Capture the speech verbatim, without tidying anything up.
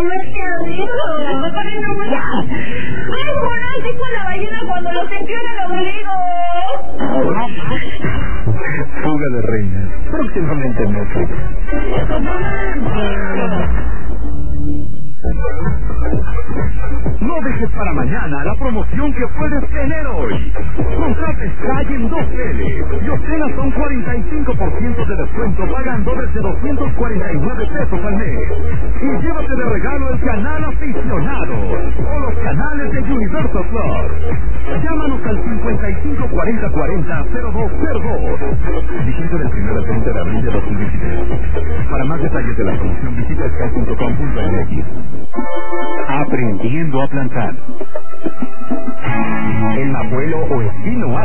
comercialito. Está poniendo muy... Ya. Ay, Juana, dijo la ballena cuando lo sintió en el ombligo. Fuga de reinas. Próximamente en Netflix. No dejes para mañana la promoción que puedes tener hoy. Contrata Sky en dos L y obtén hasta un cuarenta y cinco por ciento de descuento pagando desde doscientos cuarenta y nueve pesos al mes. Y llévate de regalo el canal aficionado o los canales de Universal Plus. Llámanos al cincuenta y cinco cuarenta cuarenta cero dos cero dos. Vigente del primero al treinta de abril de dos mil veintitrés. Para más detalles de la promoción visita sky punto com punto m x. Aprendiendo a plantar. El abuelo o espino